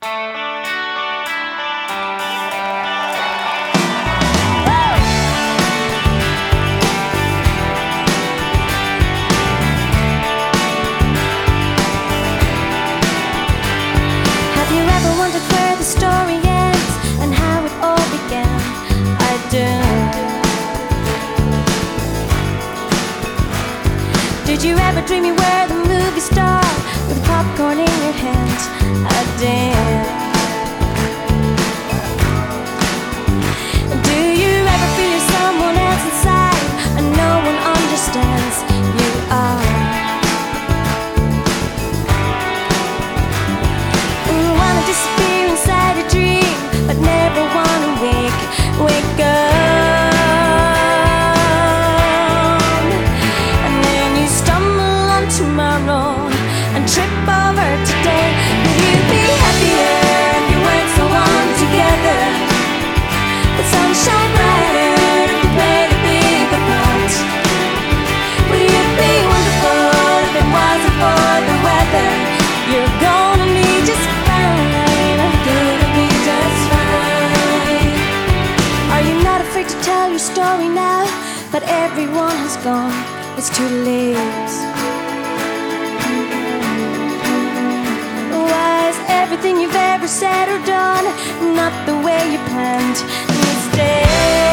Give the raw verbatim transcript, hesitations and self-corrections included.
Did you ever dream you were the movie star with popcorn in your hand? I did. Do you ever feel you're someone else inside and no one understands you are? You wanna disappear inside a dream but never wanna wake, wake up. Tomorrow and trip over today. Would you be happier if you weren't so long together? Would sunshine brighter if you played a bigger part? Would you be wonderful if it wasn't for the weather? You're gonna be just fine. Gonna be just fine. Are you not afraid to tell your story now? But everyone has gone. It's too late. Everything you've ever said or done, not the way you planned these days.